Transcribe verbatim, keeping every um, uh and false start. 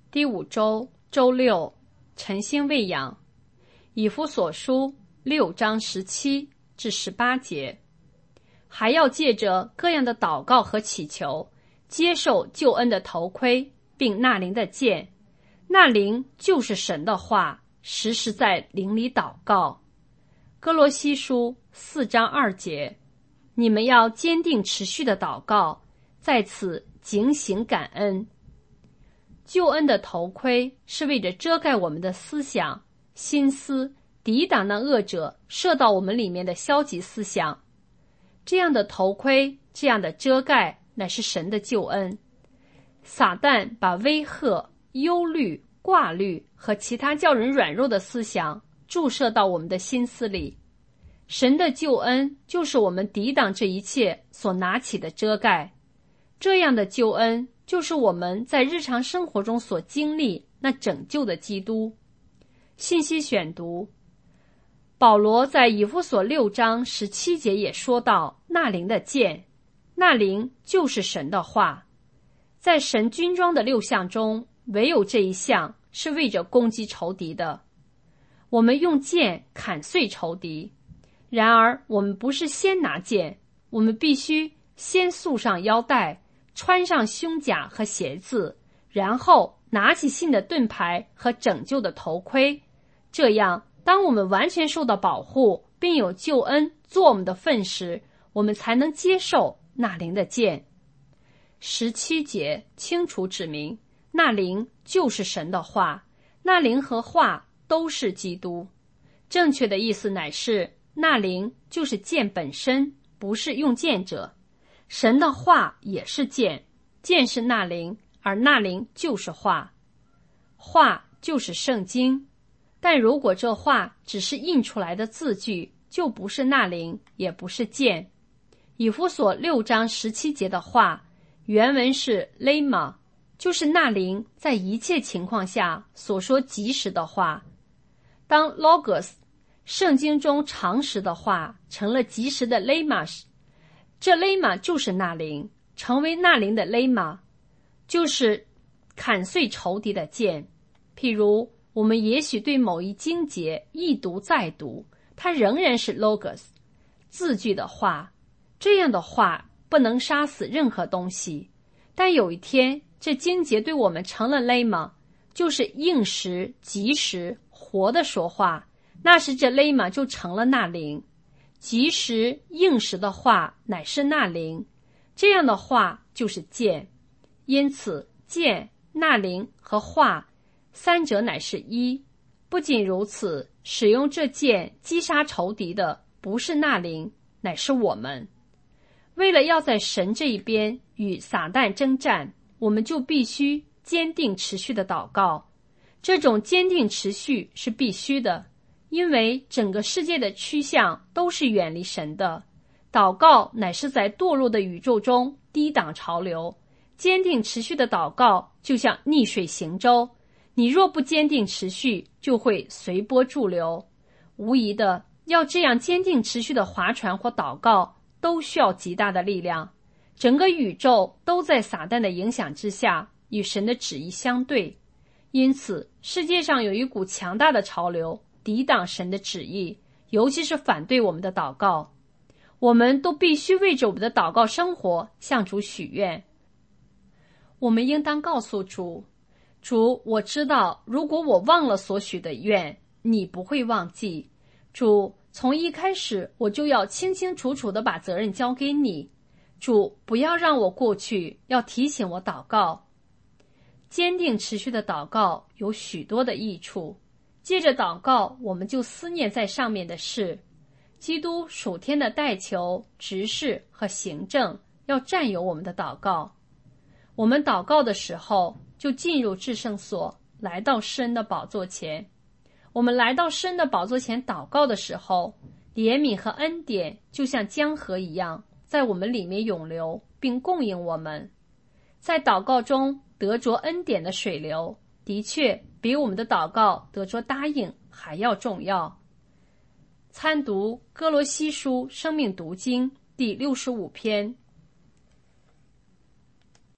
第五周周六，晨星喂养。以弗所书六章十七至十八节，还要借着各样的祷告和祈求，接受救恩的头盔，并纳灵的剑。那灵就是神的话，时时在灵里祷告。哥罗西书四章二节，你们要坚定持续的祷告，在此警醒感恩。救恩的头盔是为着遮盖我们的思想、心思，抵挡那恶者射到我们里面的消极思想。这样的头盔，这样的遮盖，乃是神的救恩。撒旦把威吓、忧虑、挂虑和其他叫人软弱的思想注射到我们的心思里。神的救恩就是我们抵挡这一切所拿起的遮盖。这样的救恩就是我们在日常生活中所经历那拯救的基督。信息选读，保罗在以弗所六章十七节也说到那灵的剑，那灵就是神的话。在神军装的六项中，唯有这一项是为着攻击仇敌的。我们用剑砍碎仇敌，然而我们不是先拿剑，我们必须先束上腰带，穿上胸甲和鞋子，然后拿起信的盾牌和拯救的头盔。这样，当我们完全受到保护，并有救恩做我们的份时，我们才能接受那灵的剑。十七节清楚指明，那灵就是神的话，那灵和话都是基督。正确的意思乃是，那灵就是剑本身，不是用剑者。神的话也是剑，剑是那灵，而那灵就是话。话就是圣经，但如果这话只是印出来的字句，就不是那灵，也不是剑。以弗所六章十七节的话，原文是 lema， 就是那灵在一切情况下所说即时的话。当 logos， 圣经中常识的话成了即时的 lema 时，这 lema 就是那灵，成为那灵的 lema， 就是砍碎仇敌的剑。譬如我们也许对某一经节一读再读，它仍然是 logos， 字句的话。这样的话不能杀死任何东西，但有一天这经节对我们成了 lema， 就是应时、即时、活的说话，那时这 lema 就成了那灵。即时应时的话乃是那灵，这样的话就是剑。因此剑、那灵和话三者乃是一。不仅如此，使用这剑击杀仇敌的不是那灵，乃是我们。为了要在神这一边与撒旦征战，我们就必须坚定持续的祷告。这种坚定持续是必须的，因为整个世界的趋向都是远离神的。祷告乃是在堕落的宇宙中抵挡潮流。坚定持续的祷告就像逆水行舟，你若不坚定持续，就会随波逐流。无疑的，要这样坚定持续的划船或祷告，都需要极大的力量。整个宇宙都在撒旦的影响之下，与神的旨意相对。因此，世界上有一股强大的潮流，抵挡神的旨意，尤其是反对我们的祷告。我们都必须为着我们的祷告生活向主许愿。我们应当告诉主，主，我知道如果我忘了所许的愿，你不会忘记。主，从一开始我就要清清楚楚地把责任交给你。主，不要让我过去，要提醒我祷告。坚定持续的祷告有许多的益处。接着祷告，我们就思念在上面的事。基督属天的代求、执事和行政要占有我们的祷告。我们祷告的时候，就进入至圣所，来到施恩的宝座前。我们来到施恩的宝座前祷告的时候，怜悯和恩典就像江河一样，在我们里面涌流，并供应我们。在祷告中得着恩典的水流，的确比我们的祷告得着答应还要重要。参读哥罗西书生命读经第六十五篇